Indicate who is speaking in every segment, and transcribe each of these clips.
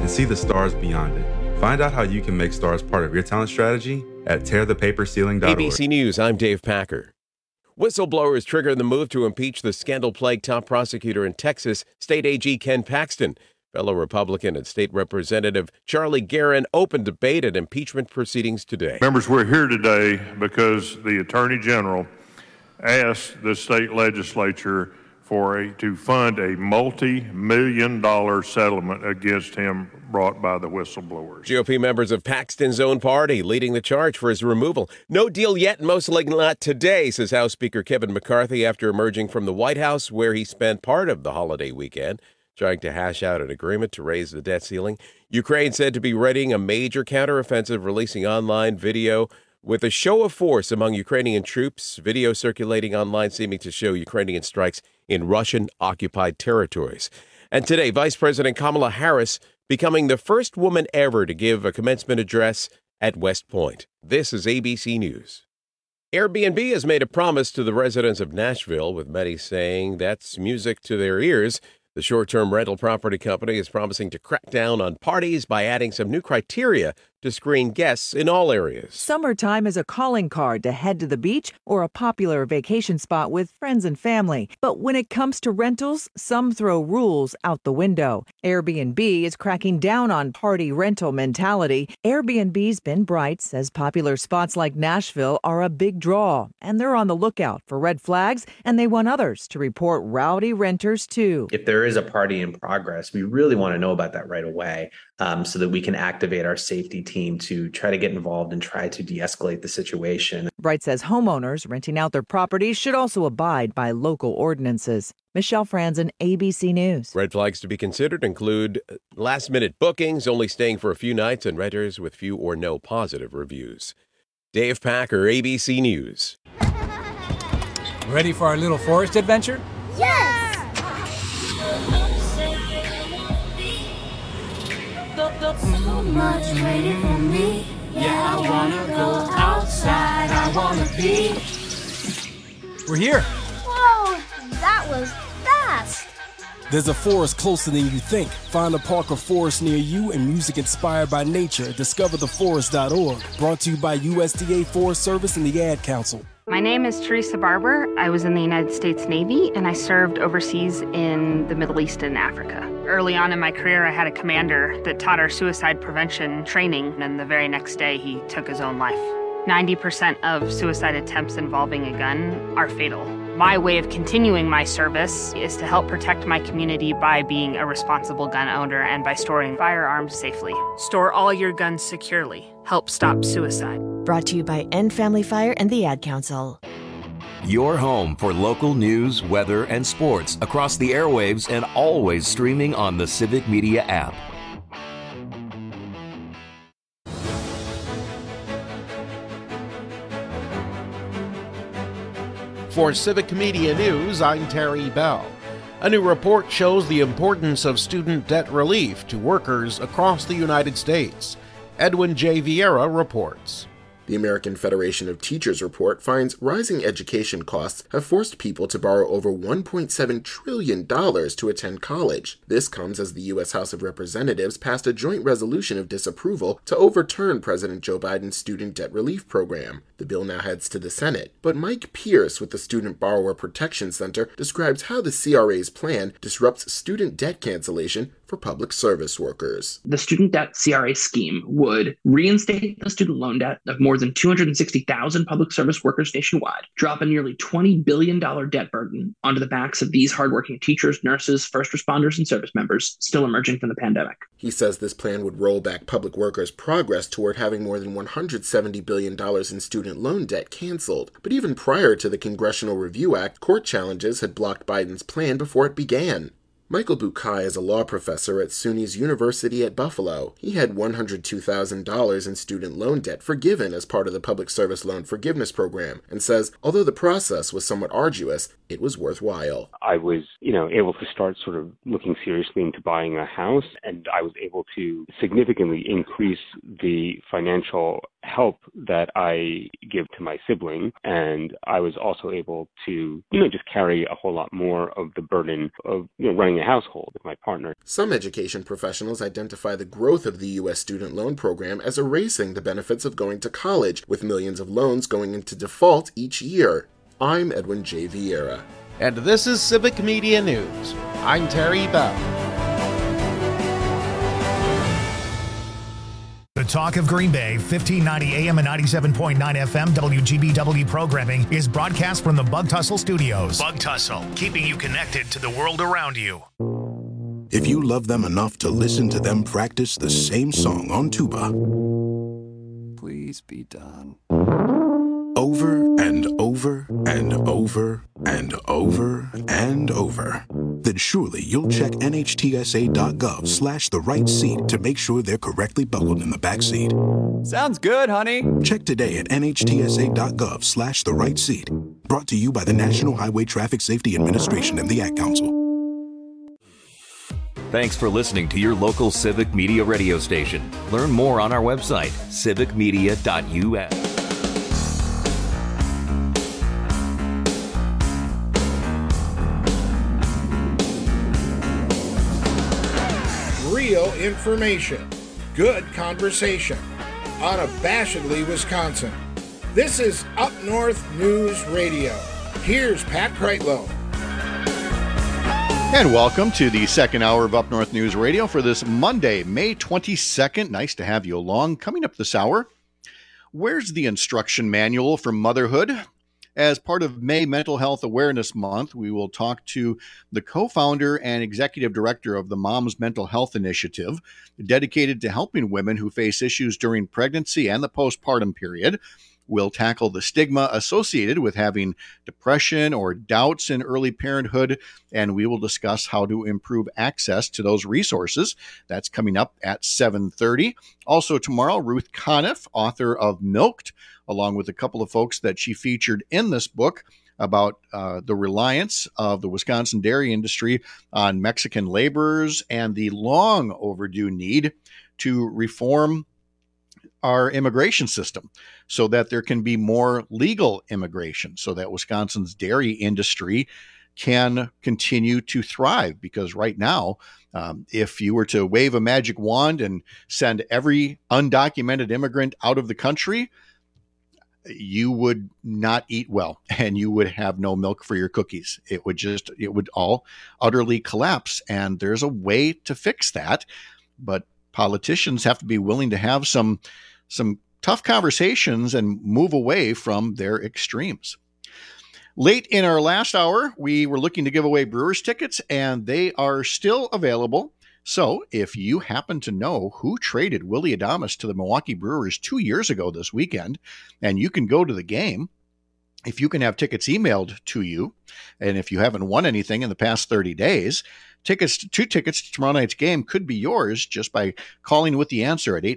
Speaker 1: and see the stars beyond it. Find out how you can make stars part of your talent strategy at tearthepaperceiling.org.
Speaker 2: ABC News, I'm Dave Packer. Whistleblowers trigger the move to impeach the scandal-plagued top prosecutor in Texas, State AG Ken Paxton. Fellow Republican and State Representative Charlie Guerin opened debate at impeachment proceedings today.
Speaker 3: Members, we're here today because the Attorney General asked the state legislature to fund a multi-million-dollar settlement against him brought by the whistleblowers.
Speaker 2: GOP members of Paxton's own party leading the charge for his removal. No deal yet, most likely not today, says House Speaker Kevin McCarthy after emerging from the White House, where he spent part of the holiday weekend trying to hash out an agreement to raise the debt ceiling. Ukraine said to be readying a major counteroffensive, releasing online video with a show of force among Ukrainian troops, video circulating online seeming to show Ukrainian strikes in Russian-occupied territories. And today, Vice President Kamala Harris becoming the first woman ever to give a commencement address at West Point. This is ABC News. Airbnb has made a promise to the residents of Nashville, with many saying that's music to their ears. The short-term rental property company is promising to crack down on parties by adding some new criteria to screen guests in all areas.
Speaker 4: Summertime is a calling card to head to the beach or a popular vacation spot with friends and family. But when it comes to rentals, some throw rules out the window. Airbnb is cracking down on party rental mentality. Airbnb's Ben Bright says popular spots like Nashville are a big draw, and they're on the lookout for red flags, and they want others to report rowdy renters too.
Speaker 5: If there is a party in progress, we really want to know about that right away, so that we can activate our safety team to try to get involved and try to de-escalate the situation.
Speaker 4: Bright says homeowners renting out their properties should also abide by local ordinances. Michelle Franzen, ABC News.
Speaker 2: Red flags to be considered include last-minute bookings, only staying for a few nights, and renters with few or no positive reviews. Dave Packer, ABC News.
Speaker 6: Ready for our little forest adventure?
Speaker 7: Yes! So much waiting for me. Yeah, I wanna go outside. I wanna be.
Speaker 6: We're here.
Speaker 7: Whoa, that was fast.
Speaker 8: There's a forest closer than you think. Find a park or forest near you and music inspired by nature. DiscoverTheForest.org. Brought to you by USDA Forest Service and the Ad Council.
Speaker 9: My name is Teresa Barber. I was in the United States Navy, and I served overseas in the Middle East and Africa. Early on in my career, I had a commander that taught our suicide prevention training, and the very next day, he took his own life. 90% of suicide attempts involving a gun are fatal. My way of continuing my service is to help protect my community by being a responsible gun owner and by storing firearms safely. Store all your guns securely. Help stop suicide.
Speaker 10: Brought to you by End Family Fire and the Ad Council.
Speaker 11: Your home for local news, weather, and sports across the airwaves and always streaming on the Civic Media app.
Speaker 12: For Civic Media News, I'm Terry Bell. A new report shows the importance of student debt relief to workers across the United States. Edwin J. Vieira reports.
Speaker 13: The American Federation of Teachers report finds rising education costs have forced people to borrow over $1.7 trillion to attend college. This comes as the U.S. House of Representatives passed a joint resolution of disapproval to overturn President Joe Biden's student debt relief program. The bill now heads to the Senate, but Mike Pierce with the Student Borrower Protection Center describes how the CRA's plan disrupts student debt cancellation for public service workers.
Speaker 14: The student debt CRA scheme would reinstate the student loan debt of more than 260,000 public service workers nationwide, drop a nearly $20 billion debt burden onto the backs of these hardworking teachers, nurses, first responders, and service members still emerging from the pandemic.
Speaker 13: He says this plan would roll back public workers' progress toward having more than $170 billion in student loan debt canceled. But even prior to the Congressional Review Act, court challenges had blocked Biden's plan before it began. Michael Bukai is a law professor at SUNY's University at Buffalo. He had $102,000 in student loan debt forgiven as part of the Public Service Loan Forgiveness Program, and says although the process was somewhat arduous, it was worthwhile.
Speaker 15: I was, able to start sort of looking seriously into buying a house, and I was able to significantly increase the financial help that I give to my sibling. And I was also able to, just carry a whole lot more of the burden of running a household with my partner.
Speaker 13: Some education professionals identify the growth of the U.S. student loan program as erasing the benefits of going to college, with millions of loans going into default each year. I'm Edwin J. Vieira.
Speaker 12: And this is Civic Media News. I'm Terry Bell.
Speaker 16: The Talk of Green Bay, 1590 AM and 97.9 FM WGBW programming is broadcast from the Bug Tussle Studios. Bug Tussle, keeping you connected to the world around you.
Speaker 17: If you love them enough to listen to them practice the same song on tuba,
Speaker 18: please be done.
Speaker 17: Over and over and over and over and over, then surely you'll check NHTSA.gov/the right seat to make sure they're correctly buckled in the back seat.
Speaker 18: Sounds good, honey.
Speaker 17: Check today at NHTSA.gov/the right seat. Brought to you by the National Highway Traffic Safety Administration and the Ad Council.
Speaker 11: Thanks for listening to your local Civic Media radio station. Learn more on our website, civicmedia.us.
Speaker 19: Real information, good conversation, unabashedly Wisconsin. This is Up North News Radio. Here's Pat Kreitlow.
Speaker 20: And welcome to the second hour of Up North News Radio for this Monday, May 22nd. Nice to have you along. Coming up this hour, where's the instruction manual for motherhood? As part of May Mental Health Awareness Month, we will talk to the co-founder and executive director of the Mom's Mental Health Initiative, dedicated to helping women who face issues during pregnancy and the postpartum period. We'll tackle the stigma associated with having depression or doubts in early parenthood, and we will discuss how to improve access to those resources. That's coming up at 7:30. Also tomorrow, Ruth Conniff, author of Milked, along with a couple of folks that she featured in this book about the reliance of the Wisconsin dairy industry on Mexican laborers and the long overdue need to reform our immigration system so that there can be more legal immigration, so that Wisconsin's dairy industry can continue to thrive. Because right now, if you were to wave a magic wand and send every undocumented immigrant out of the country, you would not eat well and you would have no milk for your cookies. It would all utterly collapse. And there's a way to fix that, but politicians have to be willing to have some tough conversations and move away from their extremes. Late in our last hour, we were looking to give away Brewers tickets, and they are still available. So if you happen to know who traded Willy Adames to the Milwaukee Brewers 2 years ago this weekend, and you can go to the game, if you can have tickets emailed to you, and if you haven't won anything in the past 30 days, tickets to tomorrow night's game could be yours just by calling with the answer at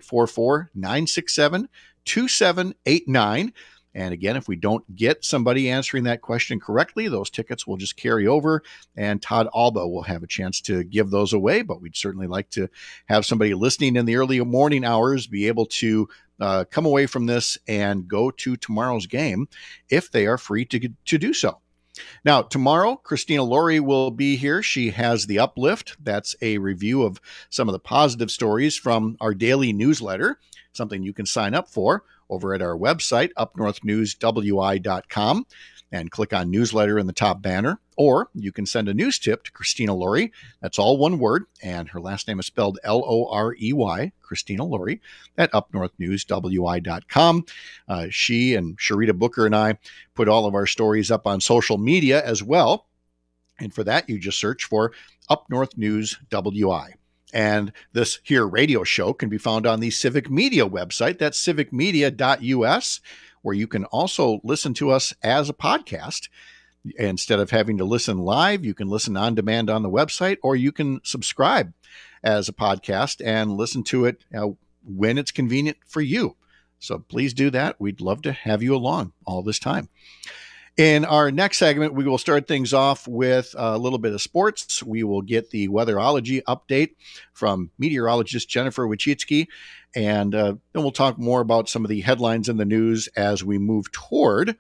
Speaker 20: 844-967-2789. And again, if we don't get somebody answering that question correctly, those tickets will just carry over, and Todd Alba will have a chance to give those away. But we'd certainly like to have somebody listening in the early morning hours be able to come away from this and go to tomorrow's game if they are free to do so. Now, tomorrow, Christina Laurie will be here. She has The Uplift. That's a review of some of the positive stories from our daily newsletter, something you can sign up for over at our website, upnorthnewswi.com, and click on newsletter in the top banner. Or you can send a news tip to Christina Laurie. That's all one word, and her last name is spelled Lorey, Christina Laurie, at upnorthnewswi.com. She and Sharita Booker and I put all of our stories up on social media as well. And for that, you just search for Up North News WI. And this here radio show can be found on the Civic Media website. That's civicmedia.us, where you can also listen to us as a podcast. Instead of having to listen live, you can listen on demand on the website, or you can subscribe as a podcast and listen to it when it's convenient for you. So please do that. We'd love to have you along all this time. In our next segment, we will start things off with a little bit of sports. We will get the weatherology update from meteorologist Jennifer Wachitsky, and then we'll talk more about some of the headlines in the news as we move toward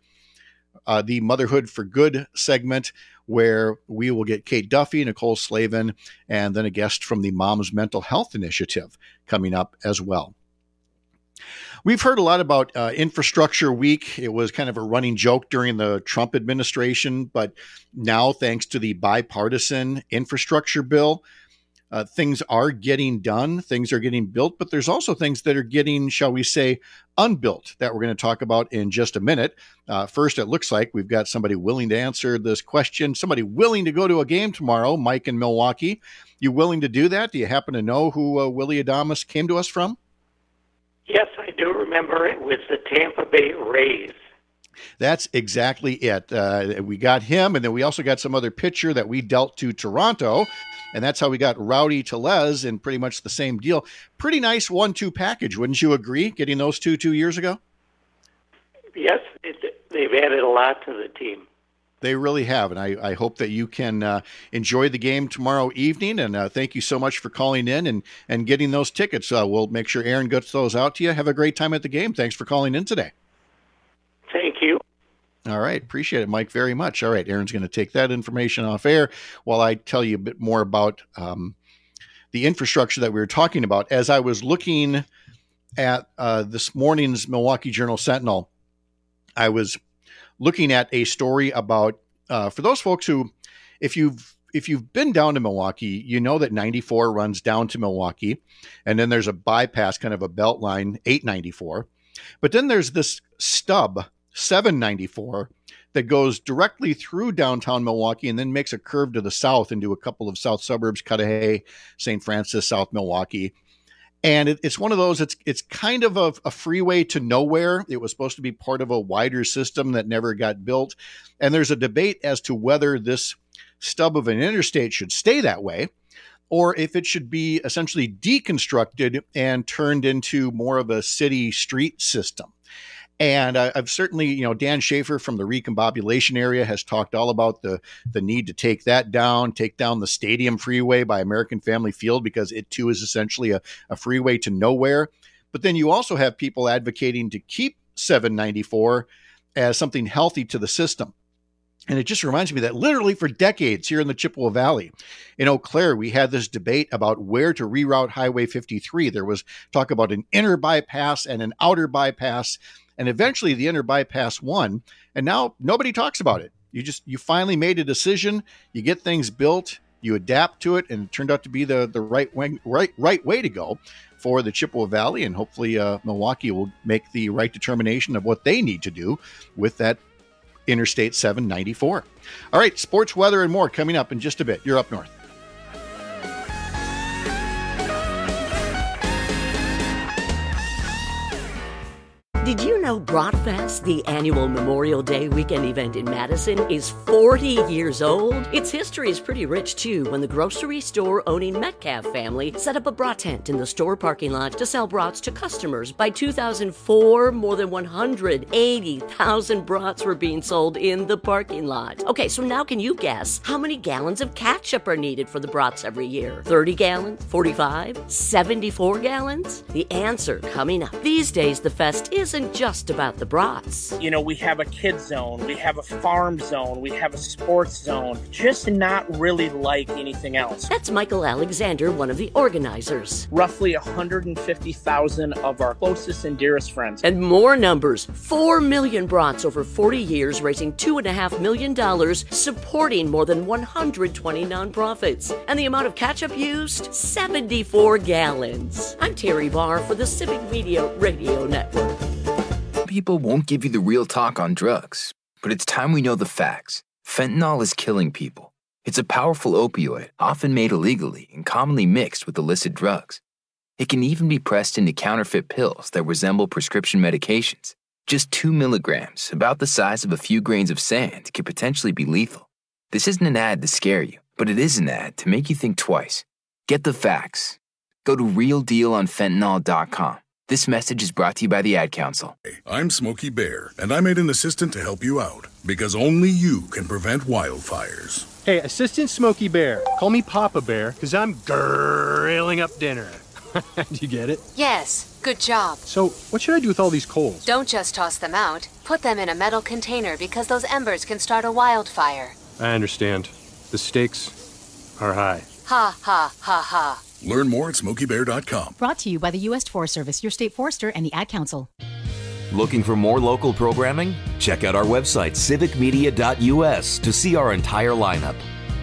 Speaker 20: the Motherhood for Good segment, where we will get Kate Duffy, Nicole Slavin, and then a guest from the Moms Mental Health Initiative coming up as well. We've heard a lot about Infrastructure Week. It was kind of a running joke during the Trump administration, but now, thanks to the bipartisan infrastructure bill, things are getting done, things are getting built, but there's also things that are getting, shall we say, unbuilt that we're going to talk about in just a minute. First, it looks like we've got somebody willing to answer this question, somebody willing to go to a game tomorrow, Mike in Milwaukee. You willing to do that? Do you happen to know who Willie Adames came to us from?
Speaker 21: Yes, I do remember it was the Tampa Bay Rays.
Speaker 20: That's exactly it. We got him, and then we also got some other pitcher that we dealt to Toronto, and that's how we got Rowdy Tellez in pretty much the same deal. Pretty nice 1-2 package, wouldn't you agree, getting those 2 years ago?
Speaker 21: Yes, they've added a lot to the team.
Speaker 20: They really have, and I hope that you can enjoy the game tomorrow evening, and thank you so much for calling in and getting those tickets. We'll make sure Aaron gets those out to you. Have a great time at the game. Thanks for calling in today.
Speaker 21: Thank you.
Speaker 20: All right. Appreciate it, Mike, very much. All right. Aaron's going to take that information off air while I tell you a bit more about the infrastructure that we were talking about. As I was looking at this morning's Milwaukee Journal-Sentinel, I was looking at a story about, for those folks who, if you've been down to Milwaukee, you know that 94 runs down to Milwaukee, and then there's a bypass, kind of a belt line, 894. But then there's this stub, 794, that goes directly through downtown Milwaukee and then makes a curve to the south into a couple of south suburbs, Cudahy, St. Francis, South Milwaukee. And it's one of those, it's kind of a freeway to nowhere. It was supposed to be part of a wider system that never got built. And there's a debate as to whether this stub of an interstate should stay that way, or if it should be essentially deconstructed and turned into more of a city street system. And I've certainly, Dan Schaefer from the recombobulation area has talked all about the need to take down the Stadium Freeway by American Family Field, because it too is essentially a freeway to nowhere. But then you also have people advocating to keep 794 as something healthy to the system. And it just reminds me that literally for decades here in the Chippewa Valley, in Eau Claire, we had this debate about where to reroute Highway 53. There was talk about an inner bypass and an outer bypass. And eventually the inner bypass won, and now nobody talks about it. You finally made a decision, you get things built, you adapt to it, and it turned out to be the right way to go for the Chippewa Valley, and hopefully Milwaukee will make the right determination of what they need to do with that Interstate 794. All right, sports, weather, and more coming up in just a bit. You're Up North.
Speaker 22: Did you know Bratfest, the annual Memorial Day weekend event in Madison, is 40 years old? Its history is pretty rich, too, when the grocery store-owning Metcalf family set up a brat tent in the store parking lot to sell brats to customers. By 2004, more than 180,000 brats were being sold in the parking lot. Okay, so now can you guess how many gallons of ketchup are needed for the brats every year? 30 gallons? 45? 74 gallons? The answer coming up. These days, the fest isn't just about the brats.
Speaker 23: You know, we have a kids zone, we have a farm zone, we have a sports zone, just not really like anything else.
Speaker 22: That's Michael Alexander, one of the organizers.
Speaker 23: Roughly 150,000 of our closest and dearest friends.
Speaker 22: And more numbers, 4 million brats over 40 years, raising $2.5 million, supporting more than 120 nonprofits. And the amount of ketchup used? 74 gallons. I'm Terry Barr for the Civic Media Radio Network.
Speaker 24: People won't give you the real talk on drugs, but it's time we know the facts. Fentanyl is killing people. It's a powerful opioid, often made illegally and commonly mixed with illicit drugs. It can even be pressed into counterfeit pills that resemble prescription medications. Just 2 milligrams, about the size of a few grains of sand, could potentially be lethal. This isn't an ad to scare you, but it is an ad to make you think twice. Get the facts. Go to realdealonfentanyl.com. This message is brought to you by the Ad Council.
Speaker 17: I'm Smokey Bear, and I made an assistant to help you out, because only you can prevent wildfires.
Speaker 1: Hey, Assistant Smokey Bear. Call me Papa Bear, because I'm grilling up dinner. Do you get it?
Speaker 3: Yes, good job.
Speaker 1: So, what should I do with all these coals?
Speaker 3: Don't just toss them out. Put them in a metal container because those embers can start a wildfire.
Speaker 1: I understand. The stakes are high.
Speaker 3: Ha, ha, ha, ha.
Speaker 17: Learn more at SmokeyBear.com.
Speaker 4: Brought to you by the U.S. Forest Service, your state forester, and the Ad Council.
Speaker 11: Looking for more local programming? Check out our website, civicmedia.us, to see our entire lineup.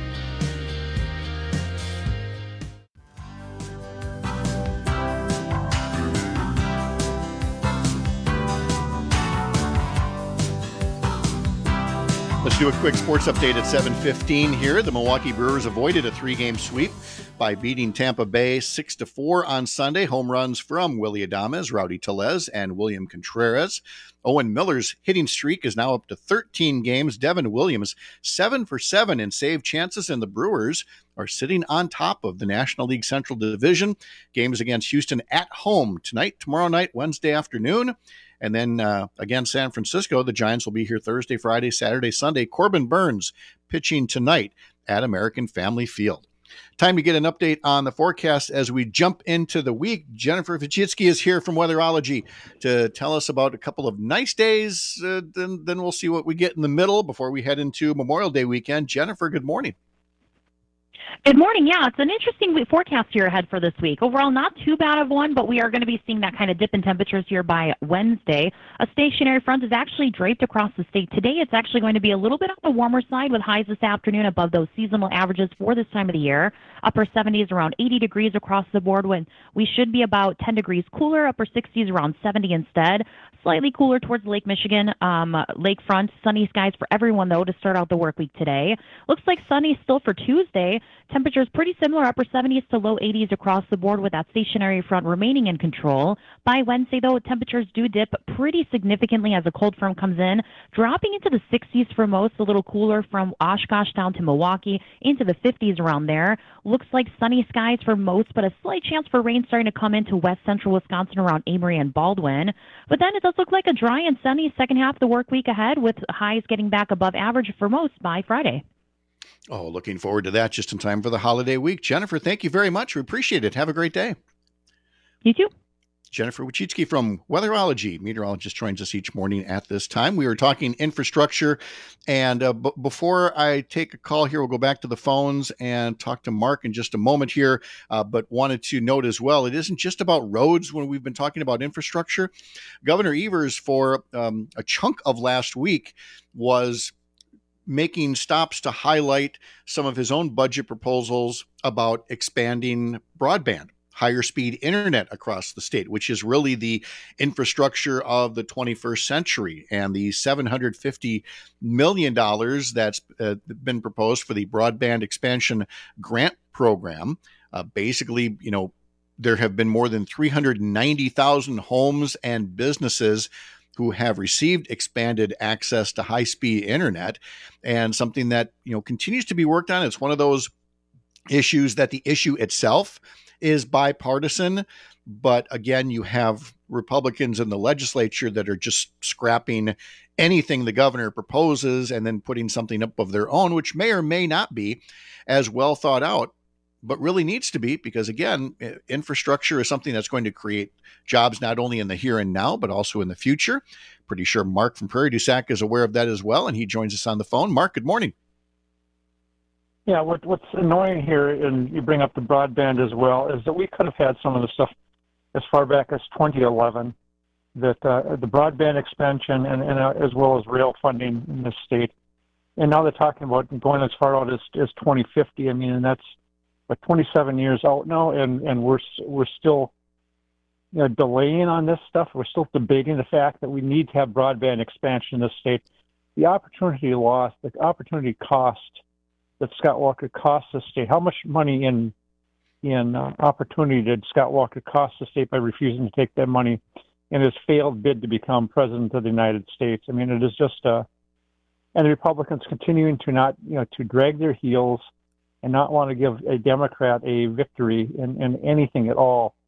Speaker 20: Let's do a quick sports update at 7:15 here. The Milwaukee Brewers avoided a 3-game sweep by beating Tampa Bay 6-4 on Sunday. Home runs from Willy Adames, Rowdy Tellez, and William Contreras. Owen Miller's hitting streak is now up to 13 games. Devin Williams, 7 for 7 in save chances, and the Brewers are sitting on top of the National League Central Division. Games against Houston at home tonight, tomorrow night, Wednesday afternoon. And then again, San Francisco, the Giants will be here Thursday, Friday, Saturday, Sunday. Corbin Burns pitching tonight at American Family Field. Time to get an update on the forecast as we jump into the week. Jennifer Vachitsky is here from Weatherology to tell us about a couple of nice days. Then we'll see what we get in the middle before we head into Memorial Day weekend. Jennifer, good morning.
Speaker 5: Good morning. Yeah, it's an interesting forecast here ahead for this week. Overall, not too bad of one, but we are going to be seeing that kind of dip in temperatures here by Wednesday. A stationary front is actually draped across the state today. It's actually going to be a little bit on the warmer side with highs this afternoon above those seasonal averages for this time of the year. Upper 70s around 80 degrees across the board when we should be about 10 degrees cooler. Upper 60s around 70 instead. Slightly cooler towards Lake Michigan, lakefront. Sunny skies for everyone, though, to start out the work week today. Looks like sunny still for Tuesday. Temperatures pretty similar, upper 70s to low 80s across the board with that stationary front remaining in control. By Wednesday, though, temperatures do dip pretty significantly as a cold front comes in, dropping into the 60s for most, a little cooler from Oshkosh down to Milwaukee, into the 50s around there. Looks like sunny skies for most, but a slight chance for rain starting to come into west central Wisconsin around Amory and Baldwin. But then it does look like a dry and sunny second half of the work week ahead, with highs getting back above average for most by Friday.
Speaker 20: Oh, looking forward to that just in time for the holiday week. Jennifer, thank you very much. We appreciate it. Have a great day.
Speaker 5: You too.
Speaker 20: Jennifer Wachitsky from Weatherology. Meteorologist joins us each morning at this time. We were talking infrastructure. And before I take a call here, we'll go back to the phones and talk to Mark in just a moment here. But wanted to note as well, it isn't just about roads when we've been talking about infrastructure. Governor Evers, for a chunk of last week, was making stops to highlight some of his own budget proposals about expanding broadband, higher speed internet across the state, which is really the infrastructure of the 21st century. And the $750 million that's been proposed for the broadband expansion grant program. Basically, there have been more than 390,000 homes and businesses who have received expanded access to high-speed internet, and something that continues to be worked on. It's one of those issues that the issue itself is bipartisan, but again, you have Republicans in the legislature that are just scrapping anything the governor proposes and then putting something up of their own, which may or may not be as well thought out, but really needs to be, because again, infrastructure is something that's going to create jobs not only in the here and now, but also in the future. Pretty sure Mark from Prairie du Sac is aware of that as well, and he joins us on the phone. Mark, good morning.
Speaker 25: Yeah, what's annoying here, and you bring up the broadband as well, is that we could have had some of the stuff as far back as 2011, that the broadband expansion and as well as rail funding in this state. And now they're talking about going as far out as 2050. I mean, and that's 27 years out now, and we're still delaying on this stuff. We're still debating the fact that we need to have broadband expansion in this state. The opportunity lost, the opportunity cost that Scott Walker cost the state. How much money in opportunity did Scott Walker cost the state by refusing to take that money in his failed bid to become president of the United States? I mean, it is just and the Republicans continuing to not to drag their heels and not want to give a Democrat a victory in anything at all.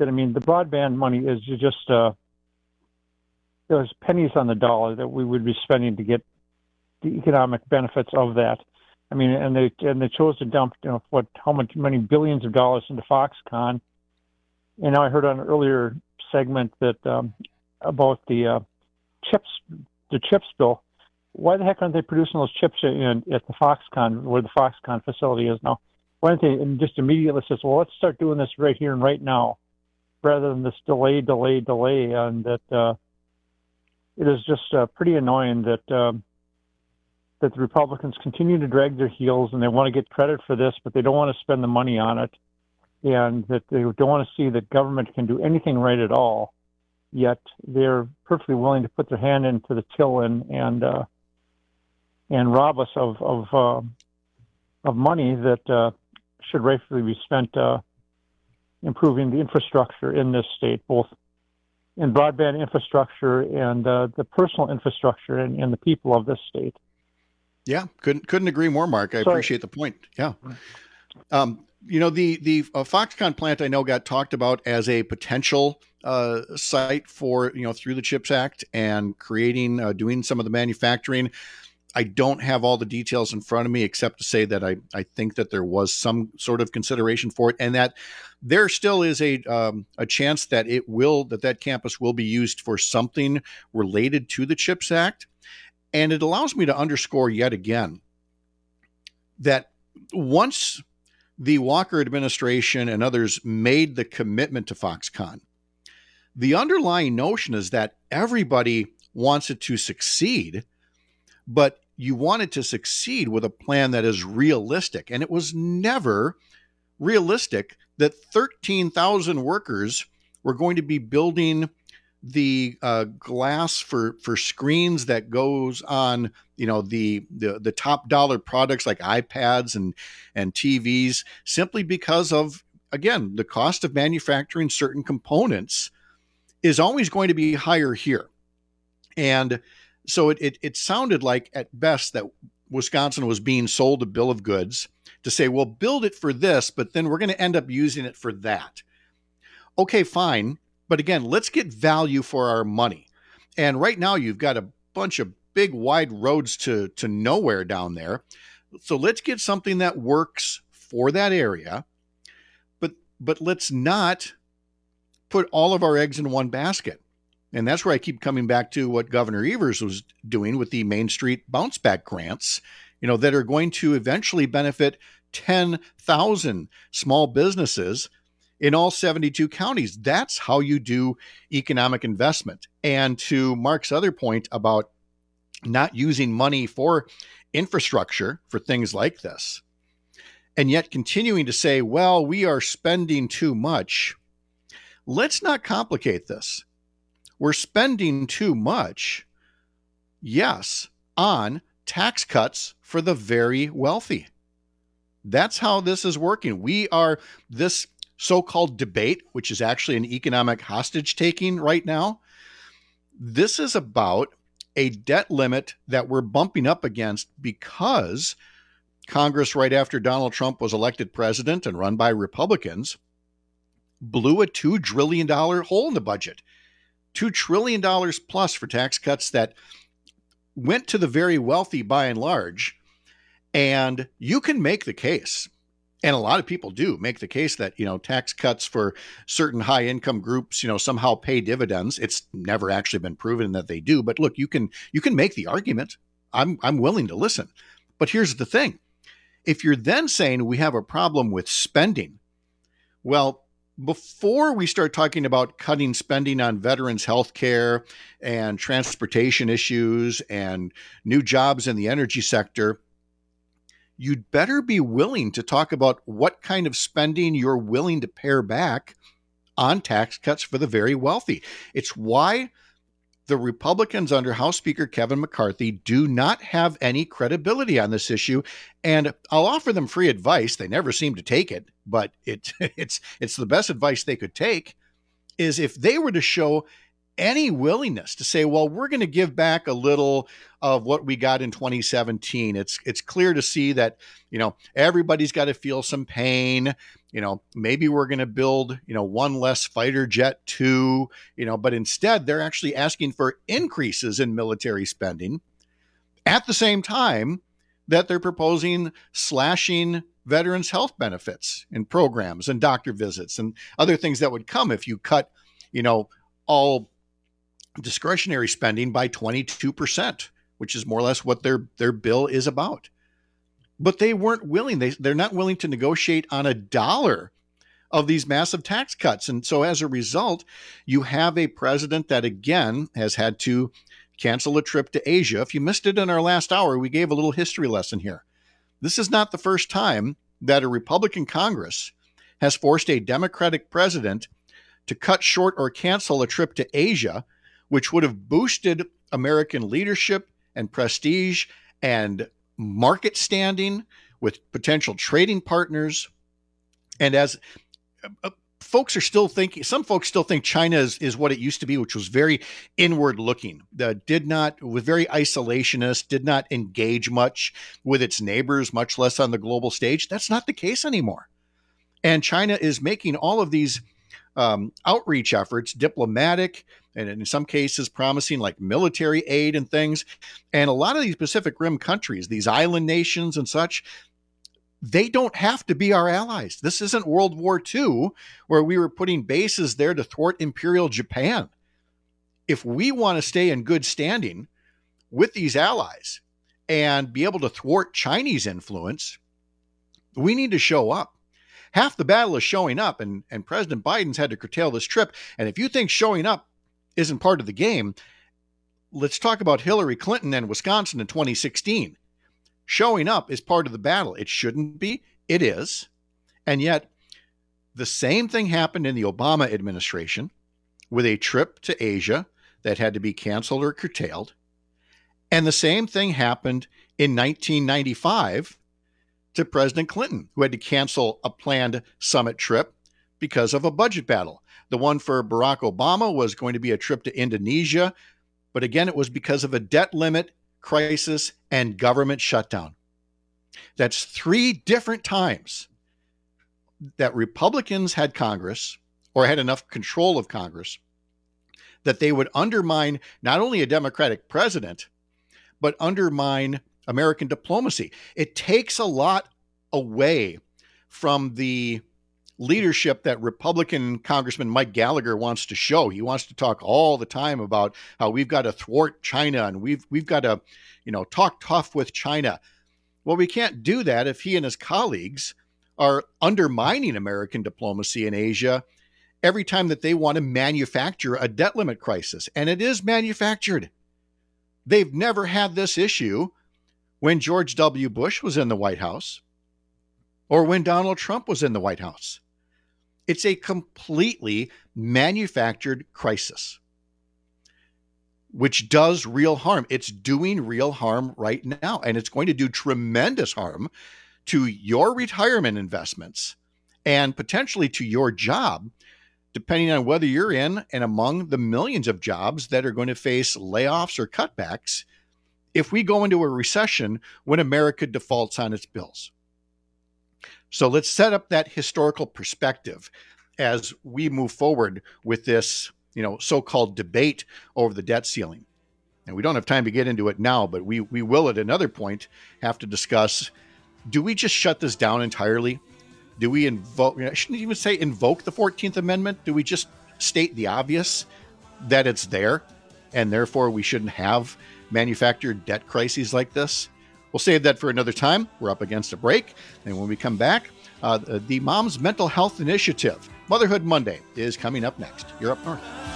Speaker 25: that, I mean, the broadband money is just there's pennies on the dollar that we would be spending to get the economic benefits of that. I mean, and they chose to dump, many billions of dollars into Foxconn. And now I heard on an earlier segment that about the chips bill. Why the heck aren't they producing those chips at the Foxconn, where the Foxconn facility is now? Why don't they just immediately say, well, let's start doing this right here and right now, rather than this delay, and that it is just pretty annoying that the Republicans continue to drag their heels, and they want to get credit for this, but they don't want to spend the money on it, and that they don't want to see that government can do anything right at all, yet they're perfectly willing to put their hand into the till and rob us of money that should rightfully be spent improving the infrastructure in this state, both in broadband infrastructure and the personal infrastructure and the people of this state.
Speaker 20: Yeah, couldn't agree more, Mark. I appreciate the point. Yeah. The Foxconn plant I know got talked about as a potential site for, through the CHIPS Act and creating, doing some of the manufacturing. I don't have all the details in front of me, except to say that I think that there was some sort of consideration for it, and that there still is a chance that that campus will be used for something related to the CHIPS Act. And it allows me to underscore yet again that once the Walker administration and others made the commitment to Foxconn, the underlying notion is that everybody wants it to succeed, but you want it to succeed with a plan that is realistic. And it was never realistic that 13,000 workers were going to be building the glass for screens that goes on, the top dollar products like iPads and TVs, simply because of, again, the cost of manufacturing certain components is always going to be higher here. And so it sounded like at best that Wisconsin was being sold a bill of goods to say, well, build it for this, but then we're going to end up using it for that. Okay, fine. But again, let's get value for our money. And right now you've got a bunch of big wide roads to nowhere down there. So let's get something that works for that area. But let's not put all of our eggs in one basket. And that's where I keep coming back to what Governor Evers was doing with the Main Street bounce back grants, that are going to eventually benefit 10,000 small businesses in all 72 counties. That's how you do economic investment. And to Mark's other point about not using money for infrastructure for things like this, and yet continuing to say, well, we are spending too much. Let's not complicate this. We're spending too much, yes, on tax cuts for the very wealthy. That's how this is working. This so-called debate, which is actually an economic hostage taking right now. This is about a debt limit that we're bumping up against because Congress, right after Donald Trump was elected president and run by Republicans, blew a $2 trillion hole in the budget. $2 trillion plus for tax cuts that went to the very wealthy by and large. And you can make the case, and a lot of people do make the case that, tax cuts for certain high income groups, somehow pay dividends. It's never actually been proven that they do. But look, you can make the argument. I'm willing to listen. But here's the thing. If you're then saying we have a problem with spending, well, before we start talking about cutting spending on veterans' health care and transportation issues and new jobs in the energy sector, you'd better be willing to talk about what kind of spending you're willing to pare back on tax cuts for the very wealthy. It's why the Republicans under House Speaker Kevin McCarthy do not have any credibility on this issue. And I'll offer them free advice. They never seem to take it, but it's the best advice they could take, is if they were to show any willingness to say, well, we're going to give back a little of what we got in 2017. It's clear to see that, everybody's got to feel some pain. Maybe we're going to build, one less fighter jet too, but instead they're actually asking for increases in military spending at the same time that they're proposing slashing veterans' health benefits and programs and doctor visits and other things that would come if you cut, all discretionary spending by 22%, which is more or less what their bill is about. But they weren't willing. They're not willing to negotiate on a dollar of these massive tax cuts. And so as a result, you have a president that, again, has had to cancel a trip to Asia. If you missed it in our last hour, we gave a little history lesson here. This is not the first time that a Republican Congress has forced a Democratic president to cut short or cancel a trip to Asia, which would have boosted American leadership and prestige and market standing with potential trading partners. And as folks are still thinking, some folks still think China is what it used to be, which was very inward looking, was very isolationist, did not engage much with its neighbors, much less on the global stage. That's not the case anymore. And China is making all of these outreach efforts, diplomatic, and in some cases promising like military aid and things. And a lot of these Pacific Rim countries, these island nations and such, they don't have to be our allies. This isn't World War II where we were putting bases there to thwart Imperial Japan. If we want to stay in good standing with these allies and be able to thwart Chinese influence, we need to show up. Half the battle is showing up, and President Biden's had to curtail this trip. And if you think showing up isn't part of the game, let's talk about Hillary Clinton and Wisconsin in 2016. Showing up is part of the battle. It shouldn't be. It is. And yet, the same thing happened in the Obama administration with a trip to Asia that had to be canceled or curtailed. And the same thing happened in 1995 to President Clinton, who had to cancel a planned summit trip because of a budget battle. The one for Barack Obama was going to be a trip to Indonesia, but again, it was because of a debt limit, crisis, and government shutdown. That's 3 different times that Republicans had Congress, or had enough control of Congress, that they would undermine not only a Democratic president, but undermine American diplomacy. It takes a lot away from the leadership that Republican Congressman Mike Gallagher wants to show. He wants to talk all the time about how we've got to thwart China and we've got to, talk tough with China. Well, we can't do that if he and his colleagues are undermining American diplomacy in Asia every time that they want to manufacture a debt limit crisis. And it is manufactured. They've never had this issue when George W. Bush was in the White House or when Donald Trump was in the White House. It's a completely manufactured crisis, which does real harm. It's doing real harm right now, and it's going to do tremendous harm to your retirement investments and potentially to your job, depending on whether you're in and among the millions of jobs that are going to face layoffs or cutbacks if we go into a recession when America defaults on its bills. So let's set up that historical perspective as we move forward with this, so-called debate over the debt ceiling. And we don't have time to get into it now, but we will at another point have to discuss, do we just shut this down entirely? Do we invoke, I shouldn't even say invoke the 14th Amendment. Do we just state the obvious that it's there and therefore we shouldn't have manufactured debt crises like this? We'll save that for another time. We're up against a break. And when we come back, the Mom's Mental Health Initiative, Motherhood Monday, is coming up next. You're up north.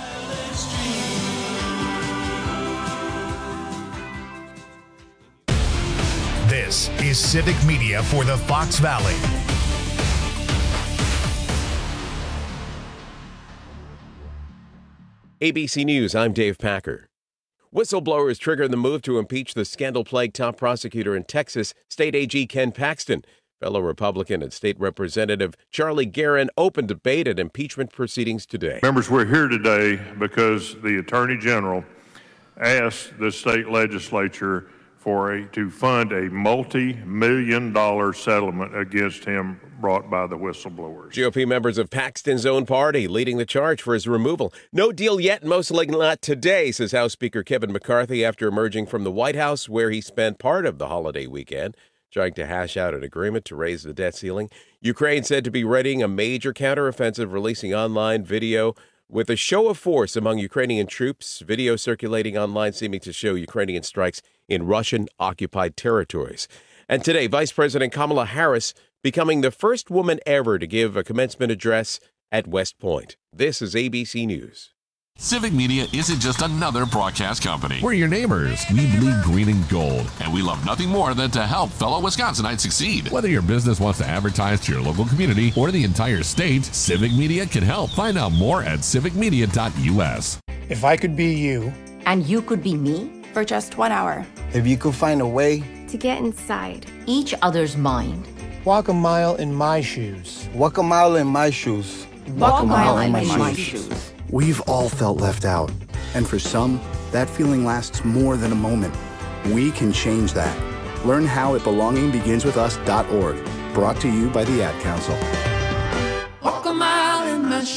Speaker 16: This is Civic Media for the Fox Valley.
Speaker 2: ABC News, I'm Dave Packer. Whistleblowers trigger the move to impeach the scandal-plagued top prosecutor in Texas, State AG Ken Paxton. Fellow Republican and State Representative Charlie Guerin opened debate at impeachment proceedings today.
Speaker 6: Members, we're here today because the Attorney General asked the state legislature to fund a multi-million-dollar settlement against him brought by the whistleblowers.
Speaker 2: GOP members of Paxton's own party leading the charge for his removal. No deal yet, most likely not today, says House Speaker Kevin McCarthy after emerging from the White House, where he spent part of the holiday weekend trying to hash out an agreement to raise the debt ceiling. Ukraine said to be readying a major counteroffensive, releasing online video with a show of force among Ukrainian troops, video circulating online seeming to show Ukrainian strikes in Russian-occupied territories. And today, Vice President Kamala Harris becoming the first woman ever to give a commencement address at West Point. This is ABC News.
Speaker 7: Civic Media isn't just another broadcast company. We're your neighbors. We bleed green and gold, and we love nothing more than to help fellow Wisconsinites succeed. Whether your business wants to advertise to your local community or the entire state, Civic Media can help. Find out more at civicmedia.us.
Speaker 8: If I could be you,
Speaker 9: and you could be me,
Speaker 10: for just 1 hour.
Speaker 8: If you could find a way
Speaker 10: to get inside
Speaker 9: each other's mind.
Speaker 8: Walk a mile in my shoes.
Speaker 26: Walk a mile in my shoes.
Speaker 9: Walk a mile in my shoes.
Speaker 26: We've all felt left out. And for some, that feeling lasts more than a moment. We can change that. Learn how at belongingbeginswithus.org. Brought to you by the Ad Council.
Speaker 27: Walk a mile in my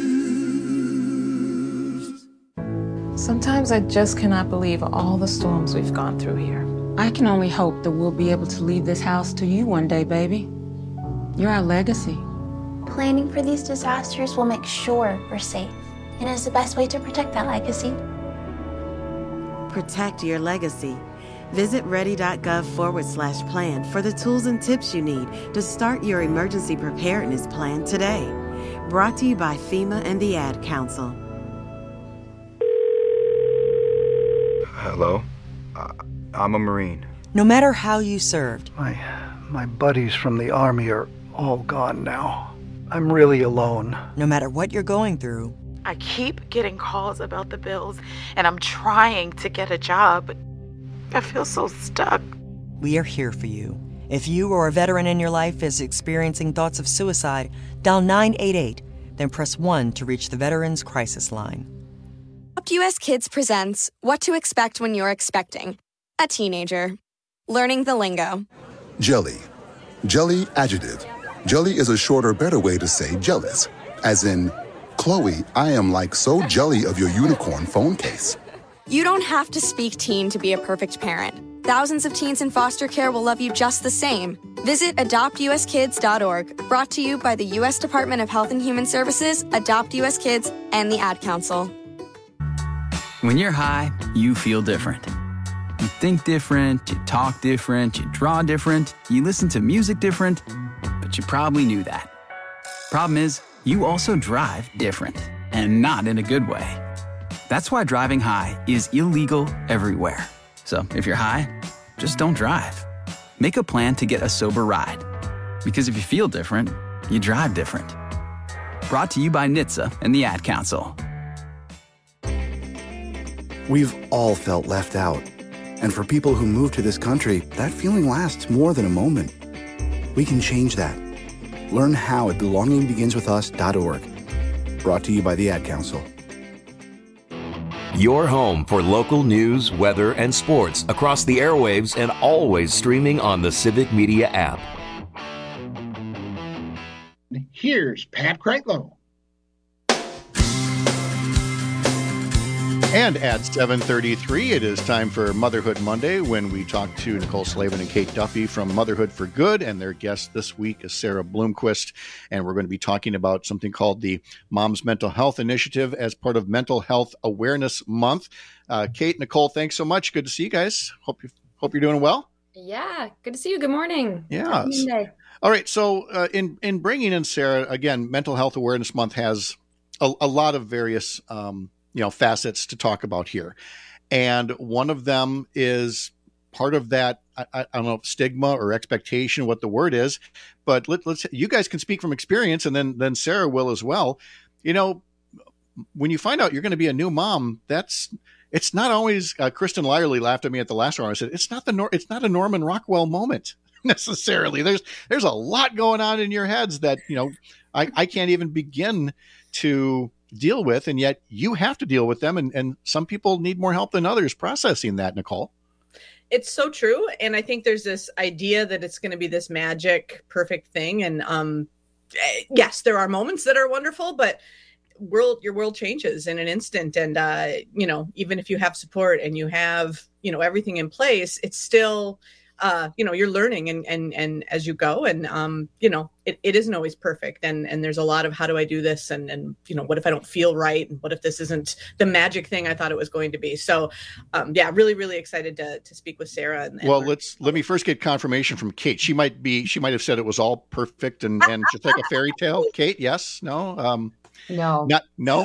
Speaker 27: shoes.
Speaker 28: Sometimes I just cannot believe all the storms we've gone through here.
Speaker 29: I can only hope that we'll be able to leave this house to you one day, baby. You're our legacy.
Speaker 10: Planning for these disasters will make sure we're safe, and is the best way to protect that legacy.
Speaker 30: Protect your legacy. Visit ready.gov/plan for the tools and tips you need to start your emergency preparedness plan today. Brought to you by FEMA and the Ad Council.
Speaker 26: Hello? I'm a Marine.
Speaker 31: No matter how you served.
Speaker 25: My buddies from the Army are all gone now. I'm really alone.
Speaker 31: No matter what you're going through.
Speaker 32: I keep getting calls about the bills, and I'm trying to get a job, but I feel so stuck.
Speaker 31: We are here for you. If you or a veteran in your life is experiencing thoughts of suicide, dial 988, then press 1 to reach the Veterans Crisis Line.
Speaker 33: Adopt US Kids presents What to Expect When You're Expecting a Teenager. Learning the lingo.
Speaker 34: Jelly. Jelly adjective. Jelly is a shorter, better way to say jealous. As in, Chloe, I am like so jelly of your unicorn phone case.
Speaker 33: You don't have to speak teen to be a perfect parent. Thousands of teens in foster care will love you just the same. Visit adoptuskids.org. Brought to you by the U.S. Department of Health and Human Services, Adopt US Kids, and the Ad Council.
Speaker 24: When you're high, you feel different. You think different, you talk different, you draw different, you listen to music different, but you probably knew that. Problem is, you also drive different, and not in a good way. That's why driving high is illegal everywhere. So if you're high, just don't drive. Make a plan to get a sober ride. Because if you feel different, you drive different. Brought to you by NHTSA and the Ad Council.
Speaker 26: We've all felt left out. And for people who move to this country, that feeling lasts more than a moment. We can change that. Learn how at belongingbeginswithus.org. Brought to you by the Ad Council.
Speaker 11: Your home for local news, weather, and sports across the airwaves and always streaming on the Civic Media app.
Speaker 19: Here's Pat Kreitlow.
Speaker 20: And at 7:33, it is time for Motherhood Monday, when we talk to Nicole Slavin and Kate Duffy from Motherhood for Good, and their guest this week is Sarah Bloomquist, and we're going to be talking about something called the Mom's Mental Health Initiative as part of Mental Health Awareness Month. Kate, Nicole, thanks so much. Good to see you guys. Hope you're doing well.
Speaker 35: Yeah, good to see you. Good morning.
Speaker 20: Yeah. All right. So in bringing in Sarah, again, Mental Health Awareness Month has a lot of various facets to talk about here. And one of them is part of that, I don't know, stigma or expectation, what the word is, but let's you guys can speak from experience, and then Sarah will as well. When you find out you're going to be a new mom, it's not always, Kristen Lyerly laughed at me at the last hour. I said, it's not a Norman Rockwell moment. necessarily. There's a lot going on in your heads that, I can't even begin to deal with, and yet you have to deal with them. And some people need more help than others processing that, Nicole.
Speaker 1: It's so true. And I think there's this idea that it's going to be this magic, perfect thing. And yes, there are moments that are wonderful, but your world changes in an instant. And, even if you have support and you have, everything in place, it's still, you're learning and as you go, and, it isn't always perfect. And there's a lot of, how do I do this? And, what if I don't feel right? And what if this isn't the magic thing I thought it was going to be? So, really, really excited to speak with Sarah.
Speaker 20: Well, let me first get confirmation from Kate. She might have said it was all perfect and just like a fairy tale. Kate, yes, no,
Speaker 35: no,
Speaker 20: no.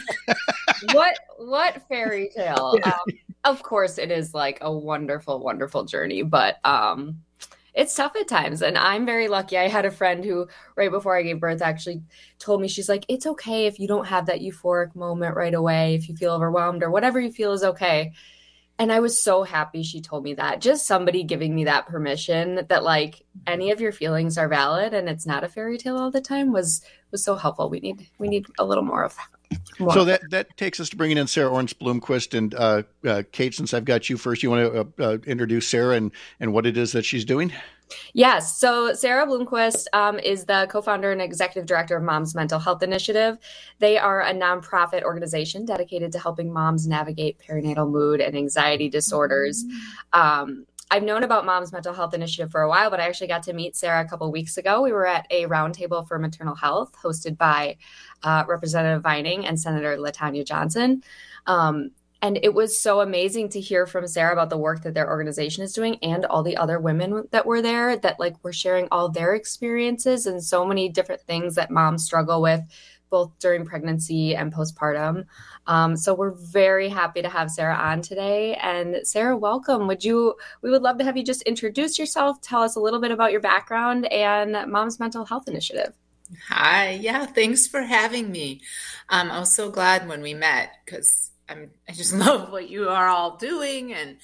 Speaker 35: What fairy tale? Of course, it is like a wonderful, wonderful journey, but it's tough at times. And I'm very lucky. I had a friend who, right before I gave birth, actually told me, she's like, it's okay if you don't have that euphoric moment right away, if you feel overwhelmed or whatever you feel is okay. And I was so happy she told me that. Just somebody giving me that permission that like any of your feelings are valid and it's not a fairy tale all the time was so helpful. We need a little more of that.
Speaker 20: So that takes us to bringing in Sarah Orntz-Bloomquist. And Kate, since I've got you first, you want to introduce Sarah and what it is that she's doing?
Speaker 35: Yes. So Sarah Bloomquist is the co-founder and executive director of Moms Mental Health Initiative. They are a nonprofit organization dedicated to helping moms navigate perinatal mood and anxiety disorders. I've known about Moms Mental Health Initiative for a while, but I actually got to meet Sarah a couple of weeks ago. We were at a roundtable for maternal health hosted by Representative Vining and Senator LaTanya Johnson. And it was so amazing to hear from Sarah about the work that their organization is doing and all the other women that were there that like were sharing all their experiences and so many different things that moms struggle with both during pregnancy and postpartum. So we're very happy to have Sarah on today. And Sarah, welcome. We would love to have you just introduce yourself, tell us a little bit about your background and Moms Mental Health Initiative.
Speaker 3: Hi. Yeah, thanks for having me. I was so glad when we met because I just love what you are all doing. And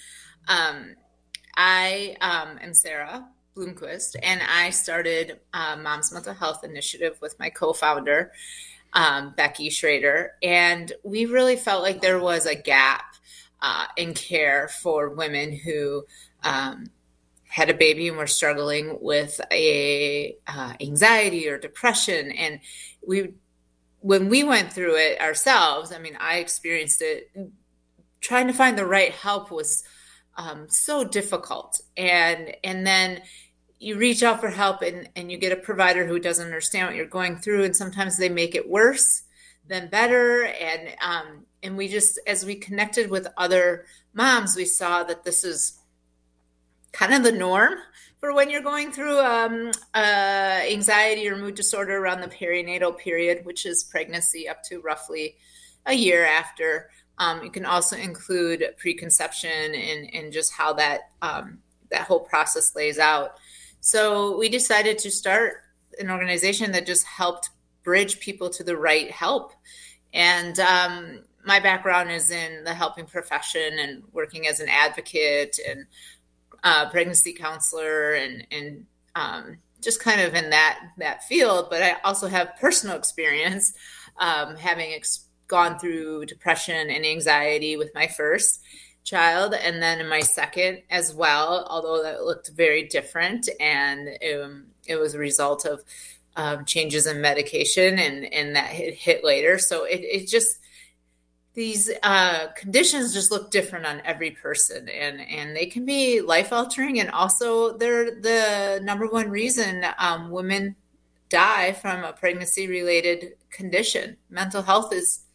Speaker 3: I am Sarah Bloomquist, and I started Moms Mental Health Initiative with my co-founder, Becky Schrader. And we really felt like there was a gap in care for women who had a baby and were struggling with anxiety or depression. And when we went through it ourselves, I experienced it, trying to find the right help was so difficult. And then you reach out for help and you get a provider who doesn't understand what you're going through. And sometimes they make it worse than better. And we just, as we connected with other moms, we saw that this is kind of the norm for when you're going through anxiety or mood disorder around the perinatal period, which is pregnancy up to roughly a year after. You can also include preconception and just how that whole process lays out. So we decided to start an organization that just helped bridge people to the right help. And my background is in the helping profession and working as an advocate and pregnancy counselor and just kind of in that field. But I also have personal experience having gone through depression and anxiety with my first child, and then in my second as well, although that looked very different. And it was a result of changes in medication and that hit later. So it just, these conditions just look different on every person, and they can be life-altering. And also they're the number one reason women die from a pregnancy-related condition. Mental health is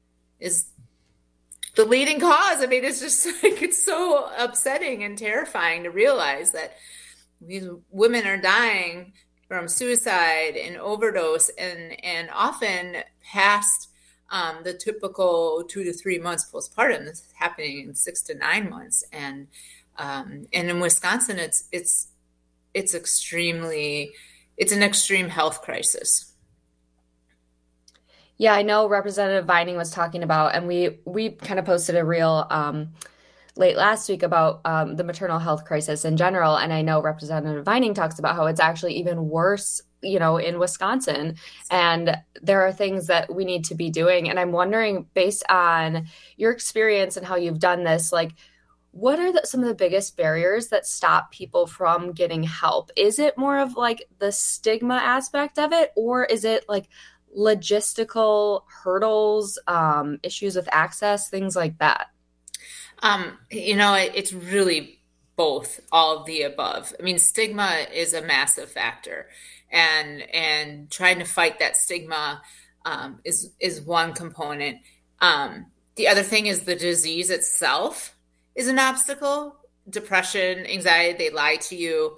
Speaker 3: the leading cause. It's just like, it's so upsetting and terrifying to realize that these women are dying from suicide and overdose and often past the typical 2 to 3 months postpartum. This is happening in 6 to 9 months. And in Wisconsin, it's an extreme health crisis.
Speaker 35: Yeah, I know Representative Vining was talking about, and we kind of posted a reel late last week about the maternal health crisis in general. And I know Representative Vining talks about how it's actually even worse, in Wisconsin. And there are things that we need to be doing. And I'm wondering, based on your experience and how you've done this, like, what are some of the biggest barriers that stop people from getting help? Is it more of like the stigma aspect of it, or is it like logistical hurdles, issues with access, things like that?
Speaker 3: It's really both, all of the above. I mean, stigma is a massive factor, and trying to fight that stigma is one component. The other thing is the disease itself is an obstacle. Depression, anxiety, they lie to you.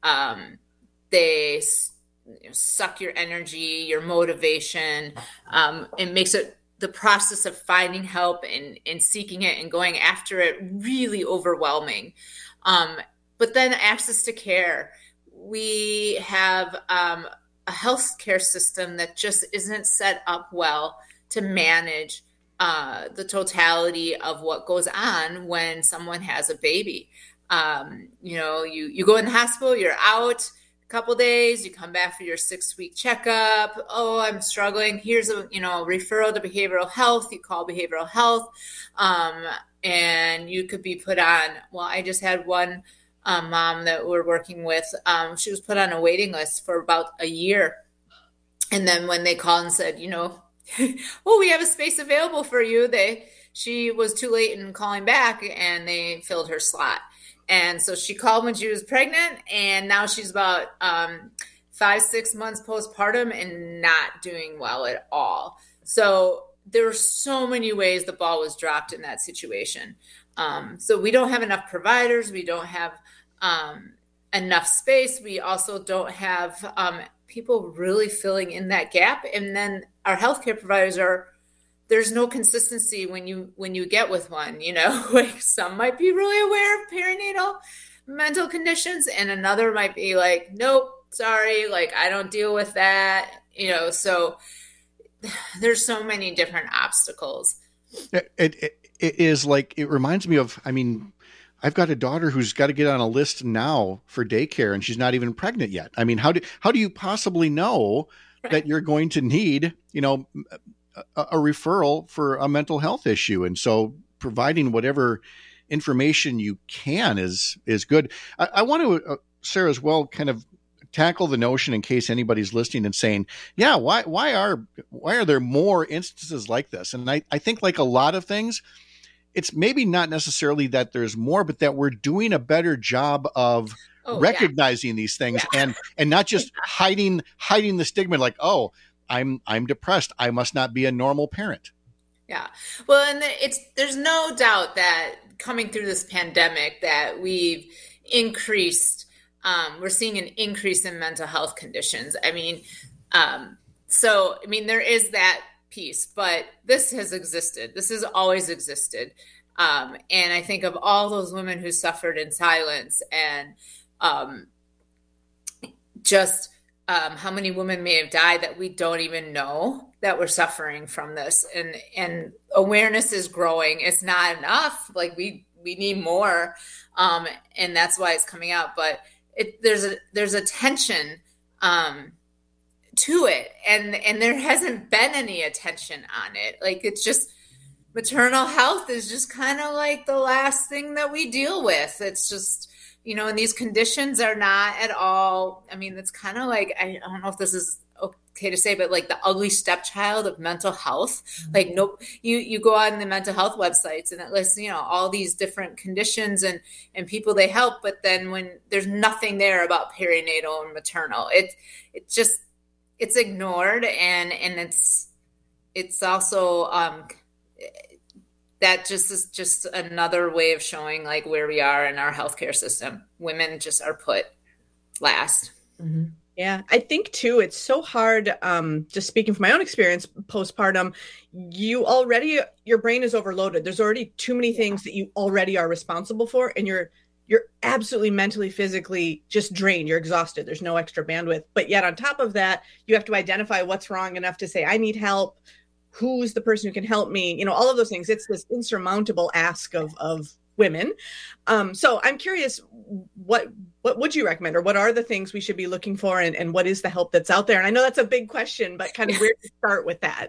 Speaker 3: They suck your energy, your motivation. It makes it the process of finding help and seeking it and going after it really overwhelming. But then access to care. We have a healthcare system that just isn't set up well to manage the totality of what goes on when someone has a baby. You go in the hospital, you're out a couple days, you come back for your 6-week checkup. Oh, I'm struggling. Here's a referral to behavioral health. You call behavioral health, and you could be put on. Well, I just had one mom that we're working with. She was put on a waiting list for about a year, and then when they called and said, well, we have a space available for you, she was too late in calling back, and they filled her slot. And so she called when she was pregnant, and now she's about 5-6 months postpartum and not doing well at all. So there were so many ways the ball was dropped in that situation. So we don't have enough providers. We don't have enough space. We also don't have people really filling in that gap. And then our healthcare providers there's no consistency when you get with one, like some might be really aware of perinatal mental conditions, and another might be like, nope, sorry, like I don't deal with that, so there's so many different obstacles.
Speaker 20: It is like, it reminds me of, I've got a daughter who's got to get on a list now for daycare, and she's not even pregnant yet. I mean, how do you possibly know that you're going to need, a referral for a mental health issue? And so providing whatever information you can is good. I want to, Sarah, as well, kind of tackle the notion, in case anybody's listening and saying, yeah, why are there more instances like this? And I think, like a lot of things, it's maybe not necessarily that there's more, but that we're doing a better job of recognizing these things and not just hiding the stigma, like, oh, I'm depressed, I must not be a normal parent.
Speaker 3: Yeah. Well, and there's no doubt that coming through this pandemic that we've increased, we're seeing an increase in mental health conditions. There is that piece, but this has existed. This has always existed. And I think of all those women who suffered in silence, and how many women may have died that we don't even know that we're suffering from this. And awareness is growing. It's not enough. Like we need more. And that's why it's coming out. But there's a tension to it. And there hasn't been any attention on it. Like, it's just, maternal health is just kind of like the last thing that we deal with. It's just, and these conditions are not at all, it's kind of like, I don't know if this is okay to say, but like the ugly stepchild of mental health. Mm-hmm. Like, no, you go on the mental health websites and it lists, all these different conditions and people they help, but then when there's nothing there about perinatal and maternal, it's ignored, and it's also, that just is just another way of showing like where we are in our healthcare system. Women just are put last.
Speaker 1: Mm-hmm. Yeah. I think too, it's so hard. Just speaking from my own experience, postpartum, your brain is overloaded. There's already too many things that you already are responsible for. And you're absolutely mentally, physically just drained. You're exhausted. There's no extra bandwidth. But yet on top of that, you have to identify what's wrong enough to say, I need help. Who's the person who can help me? All of those things. It's this insurmountable ask of women. So I'm curious, what would you recommend, or what are the things we should be looking for, and what is the help that's out there? And I know that's a big question, but kind of where to start with that?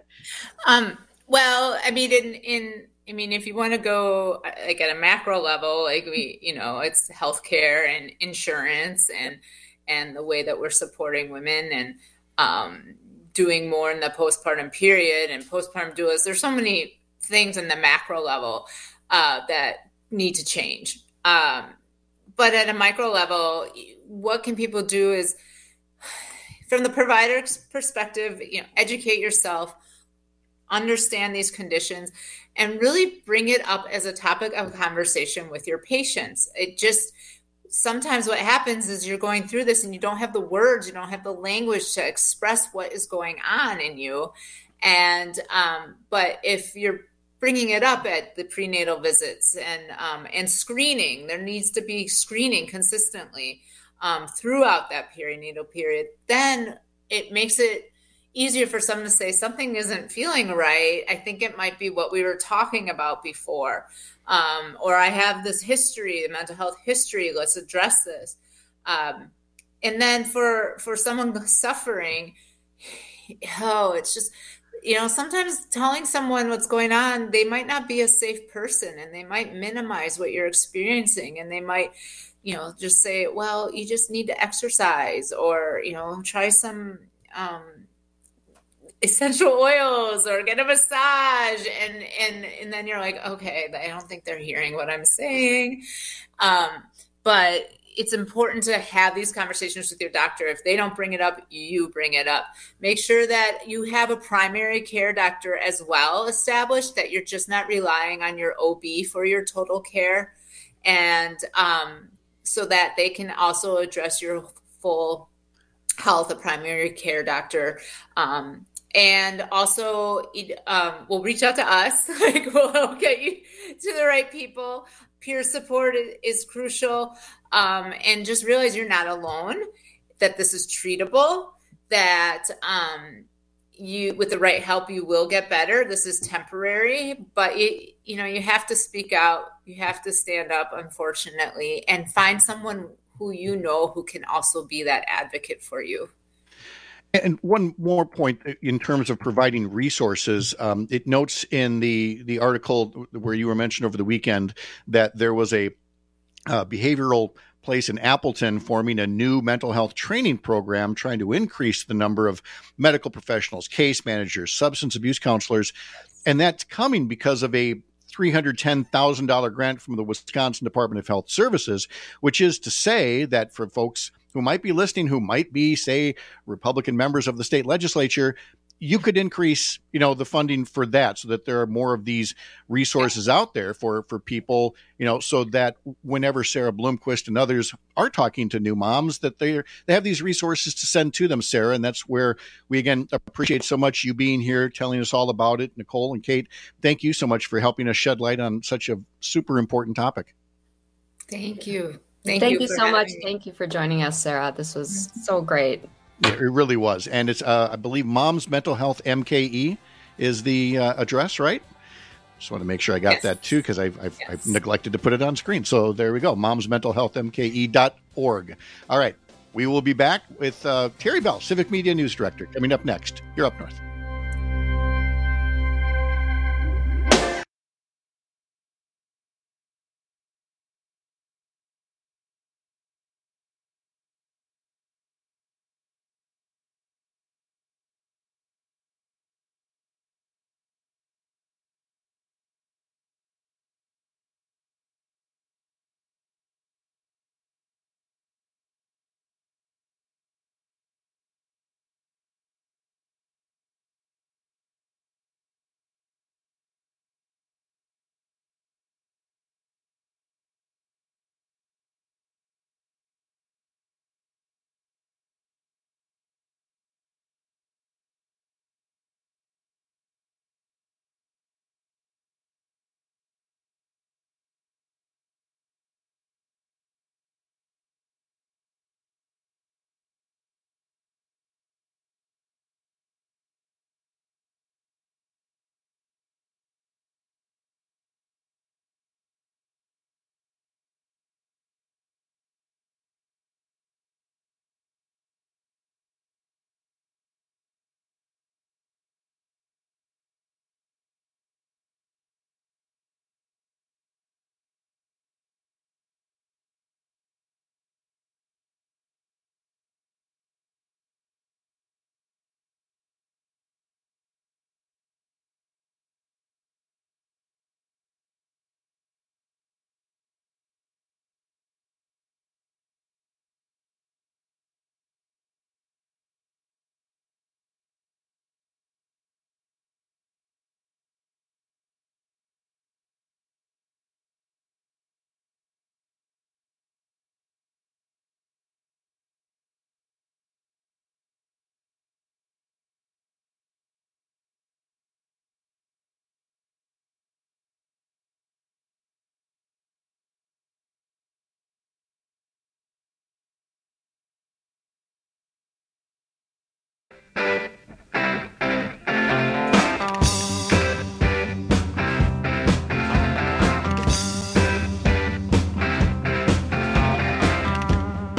Speaker 3: Well, I mean, if you want to go like at a macro level, like it's healthcare and insurance and the way that we're supporting women and doing more in the postpartum period and postpartum doulas. There's so many things in the macro level that need to change. But at a micro level, what can people do is, from the provider's perspective, educate yourself, understand these conditions, and really bring it up as a topic of conversation with your patients. Sometimes what happens is you're going through this and you don't have the words, you don't have the language to express what is going on in you. And, but if you're bringing it up at the prenatal visits and screening, there needs to be screening consistently throughout that perinatal period, then it makes it easier for someone to say something isn't feeling right. I think it might be what we were talking about before. Or I have this history, the mental health history, let's address this. And then for someone suffering, it's just, sometimes telling someone what's going on, they might not be a safe person and they might minimize what you're experiencing. And they might, just say, well, you just need to exercise, or, try some essential oils or get a massage. And then you're like, okay, I don't think they're hearing what I'm saying. But it's important to have these conversations with your doctor. If they don't bring it up, you bring it up. Make sure that you have a primary care doctor as well established, that you're just not relying on your OB for your total care. And so that they can also address your full health, a primary care doctor. And also, we'll reach out to us. We'll get you to the right people. Peer support is crucial. And just realize you're not alone, that this is treatable, that you, with the right help, you will get better. This is temporary, but you have to speak out. You have to stand up, unfortunately, and find someone who who can also be that advocate for you.
Speaker 20: And one more point in terms of providing resources, it notes in the article where you were mentioned over the weekend that there was a behavioral place in Appleton forming a new mental health training program trying to increase the number of medical professionals, case managers, substance abuse counselors. And that's coming because of a $310,000 grant from the Wisconsin Department of Health Services, which is to say that for folks who might be listening, who might be, say, Republican members of the state legislature, you could increase, the funding for that so that there are more of these resources out there for people, so that whenever Sarah Bloomquist and others are talking to new moms, that they have these resources to send to them, Sarah. And that's where we, again, appreciate so much you being here, telling us all about it. Nicole and Kate, thank you so much for helping us shed light on such a super important topic.
Speaker 3: Thank you.
Speaker 35: Thank you so much. Thank you for joining us, Sarah. This was so great.
Speaker 20: Yeah, it really was. And it's, I believe, Mom's Mental Health MKE is the address, right? Just want to make sure I got that too, because I've neglected to put it on screen. So there we go. momsmentalhealthmke.org. All right. We will be back with Terry Bell, Civic Media News Director, coming up next. You're Up North.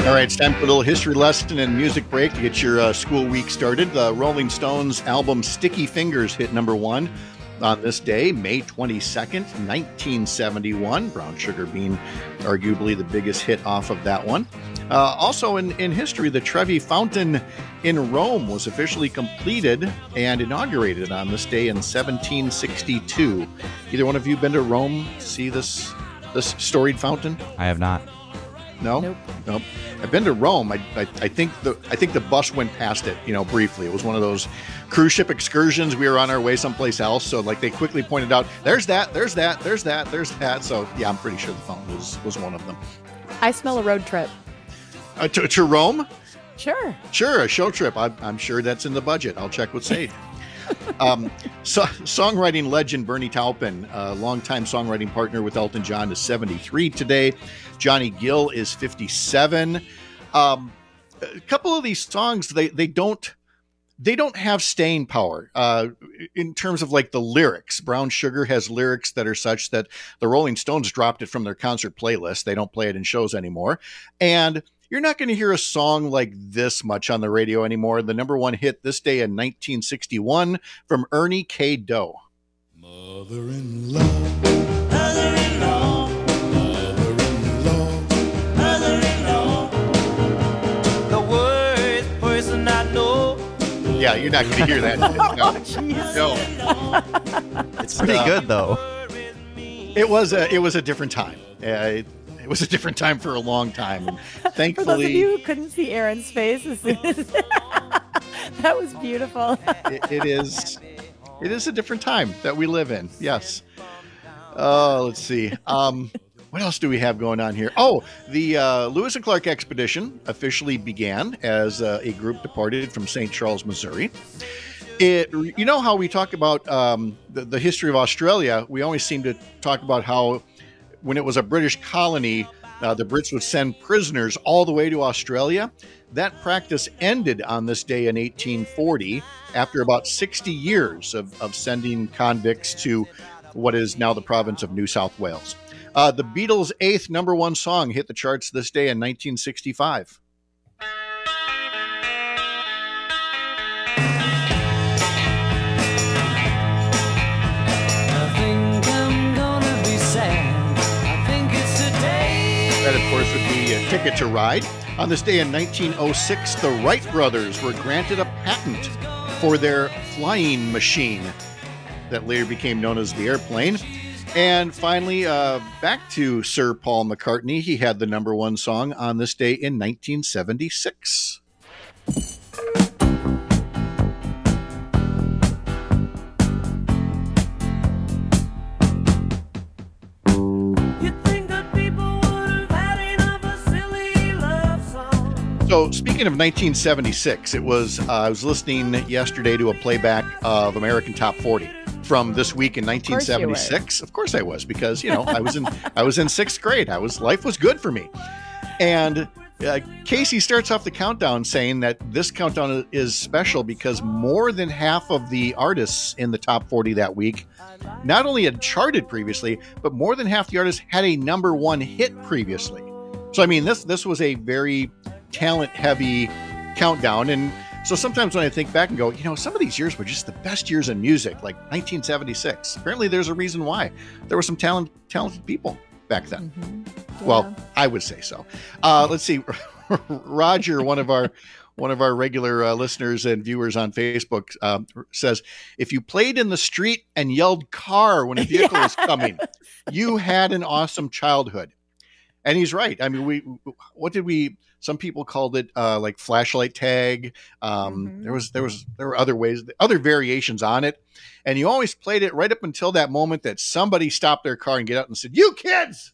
Speaker 20: All right, it's time for a little history lesson and music break to get your school week started. The Rolling Stones album Sticky Fingers hit number 1 on this day, May 22nd, 1971. Brown Sugar being arguably the biggest hit off of that one. Also in history, the Trevi Fountain in Rome was officially completed and inaugurated on this day in 1762. Either one of you been to Rome to see this storied fountain?
Speaker 2: I have not.
Speaker 20: No? Nope. I've been to Rome. I think the bus went past it, briefly. It was one of those cruise ship excursions. We were on our way someplace else. So they quickly pointed out, there's that. So yeah, I'm pretty sure the fountain was one of them.
Speaker 4: I smell a road trip.
Speaker 20: To Rome?
Speaker 4: Sure,
Speaker 20: a show trip. I'm sure that's in the budget. I'll check with Sade. Songwriting legend Bernie Taupin, a longtime songwriting partner with Elton John, is 73 today. Johnny Gill is 57. A couple of these songs, they don't have staying power in terms of the lyrics. Brown Sugar has lyrics that are such that the Rolling Stones dropped it from their concert playlist. They don't play it in shows anymore. And you're not going to hear a song like this much on the radio anymore. The number 1 hit this day in 1961 from Ernie K. Doe.
Speaker 27: Mother-in-law, mother-in-law, mother-in-law, mother-in-law, the worst person I know.
Speaker 20: Yeah, you're not going to hear that. No.
Speaker 2: It's pretty good, though.
Speaker 20: It was a different time. It was a different time for a long time. And thankfully,
Speaker 4: for those of you who couldn't see Aaron's face, that was beautiful.
Speaker 20: It is a different time that we live in. Yes. Let's see. What else do we have going on here? Oh, the Lewis and Clark expedition officially began as a group departed from St. Charles, Missouri. You know how we talk about the history of Australia? We always seem to talk about how when it was a British colony, the Brits would send prisoners all the way to Australia. That practice ended on this day in 1840 after about 60 years of sending convicts to what is now the province of New South Wales. The Beatles' 8th number 1 song hit the charts this day in 1965. That, of course, would be a Ticket to Ride. On this day in 1906, the Wright brothers were granted a patent for their flying machine that later became known as the airplane. And finally, back to Sir Paul McCartney. He had the number 1 song on this day in 1976. So speaking of 1976, it was I was listening yesterday to a playback of American Top 40 from this week in 1976. Of course I was, because I was in 6th grade. Life was good for me. And Casey starts off the countdown saying that this countdown is special because more than half of the artists in the top 40 that week not only had charted previously, but more than half the artists had a number 1 hit previously. So I mean, this was a very talent-heavy countdown. And so sometimes when I think back and go, some of these years were just the best years in music, like 1976. Apparently there's a reason why. There were some talented people back then. Mm-hmm. Yeah. Well, I would say so. Let's see. Roger, one of our regular listeners and viewers on Facebook, says, if you played in the street and yelled car when a vehicle was coming, you had an awesome childhood. And he's right. I mean, some people called it like flashlight tag. There were other ways, other variations on it. And you always played it right up until that moment that somebody stopped their car and get out and said, "You kids,"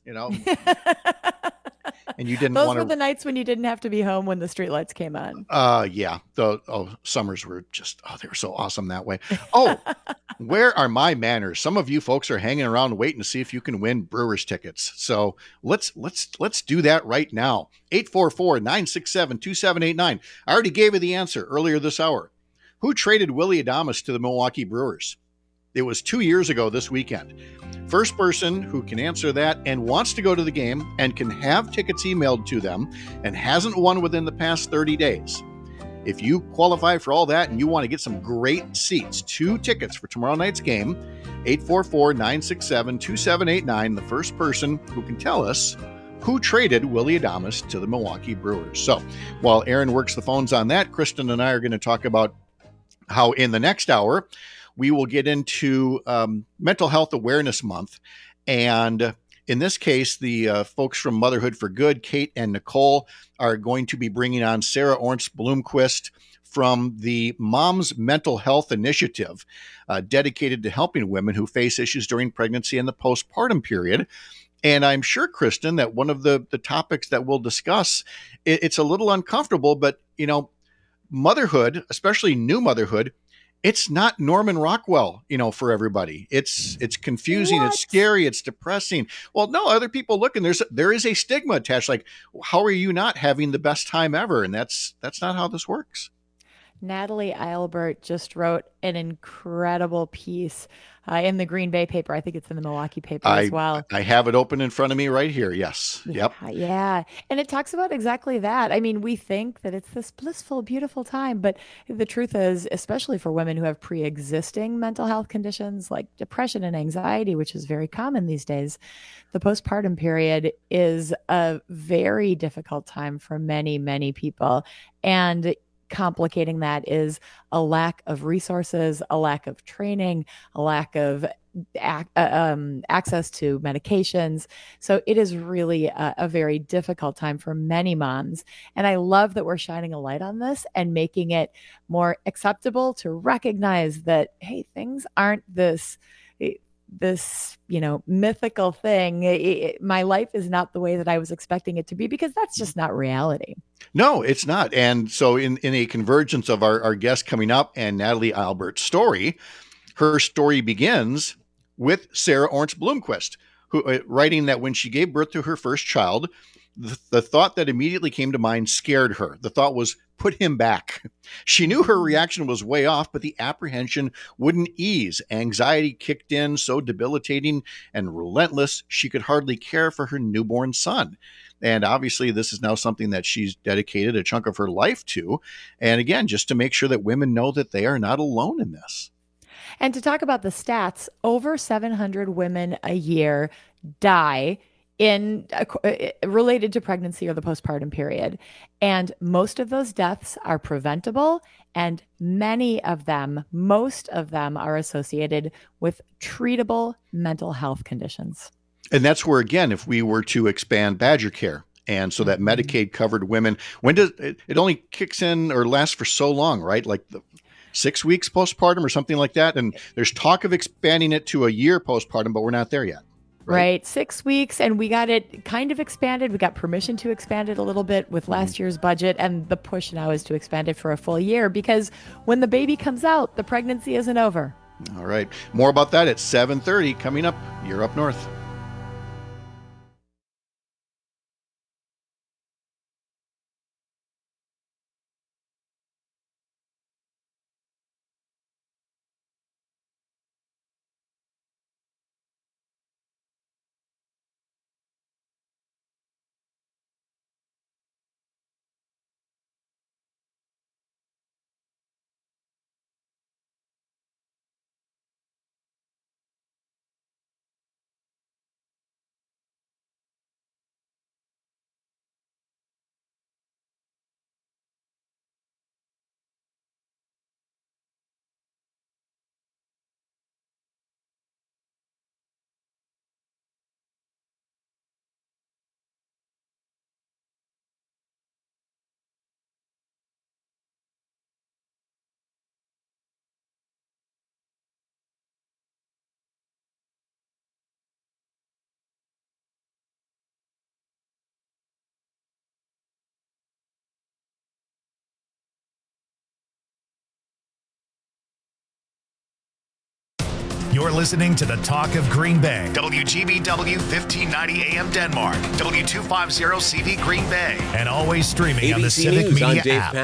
Speaker 20: and you didn't want to.
Speaker 4: Those were the nights when you didn't have to be home when the streetlights came on.
Speaker 20: Yeah. Summers were just, they were so awesome that way. Where are my manners? Some of you folks are hanging around waiting to see if you can win Brewers tickets. So let's do that right now. 844-967-2789. I already gave you the answer earlier this hour. Who traded Willy Adames to the Milwaukee Brewers? It was 2 years ago this weekend. First person who can answer that and wants to go to the game and can have tickets emailed to them and hasn't won within the past 30 days. If you qualify for all that and you want to get some great seats, 2 tickets for tomorrow night's game, 844-967-2789, the first person who can tell us who traded Willy Adames to the Milwaukee Brewers. So while Aaron works the phones on that, Kristen and I are going to talk about how in the next hour we will get into Mental Health Awareness Month. And in this case, the folks from Motherhood for Good, Kate and Nicole, are going to be bringing on Sarah Ernst Bloomquist from the Mom's Mental Health Initiative, dedicated to helping women who face issues during pregnancy and the postpartum period. And I'm sure, Kristen, that one of the topics that we'll discuss, it's a little uncomfortable, but, you know, motherhood, especially new motherhood, it's not Norman Rockwell, you know, for everybody. It's confusing. What? It's scary. It's depressing. Well, no, other people look, and there is a stigma attached. Like, how are you not having the best time ever? And that's not how this works.
Speaker 4: Natalie Eilbert just wrote an incredible piece in the Green Bay paper. I think it's in the Milwaukee paper as well.
Speaker 20: I have it open in front of me right here. Yes. Yep.
Speaker 4: Yeah. And it talks about exactly that. I mean, we think that it's this blissful, beautiful time, but the truth is, especially for women who have pre-existing mental health conditions like depression and anxiety, which is very common these days, the postpartum period is a very difficult time for many, many people. And complicating that is a lack of resources, a lack of training, a lack of access to medications. So it is really a very difficult time for many moms. And I love that we're shining a light on this and making it more acceptable to recognize that, hey, things aren't this, you know, mythical thing. My life is not the way that I was expecting it to be, because that's just not reality.
Speaker 20: No, it's not. And so in a convergence of our guest coming up and Natalie Eilbert's story, her story begins with Sarah Ernst Bloomquist, who writing that when she gave birth to her first child, the thought that immediately came to mind scared her. The thought was, put him back. She knew her reaction was way off, but the apprehension wouldn't ease. Anxiety kicked in, so debilitating and relentless, she could hardly care for her newborn son. And obviously, this is now something that she's dedicated a chunk of her life to. And again, just to make sure that women know that they are not alone in this.
Speaker 4: And to talk about the stats, over 700 women a year die related to pregnancy or the postpartum period. And most of those deaths are preventable, and most of them are associated with treatable mental health conditions.
Speaker 20: And that's where, again, if we were to expand Badger Care, and so that Medicaid covered women, when does it only kicks in or lasts for so long, right? Like 6 weeks postpartum or something like that. And there's talk of expanding it to a year postpartum, but we're not there yet.
Speaker 4: Right. 6 weeks. And we got it kind of expanded. We got permission to expand it a little bit with last year's budget. And the push now is to expand it for a full year, because when the baby comes out, the pregnancy isn't over.
Speaker 20: All right. More about that at 7:30 coming up. You're Up North.
Speaker 5: You're listening to the Talk of Green Bay. WGBW 1590 AM Denmark. W250 CV Green Bay. And always streaming on the
Speaker 6: ABC
Speaker 5: Civic
Speaker 6: News, I'm
Speaker 5: Media
Speaker 6: Dave
Speaker 5: app.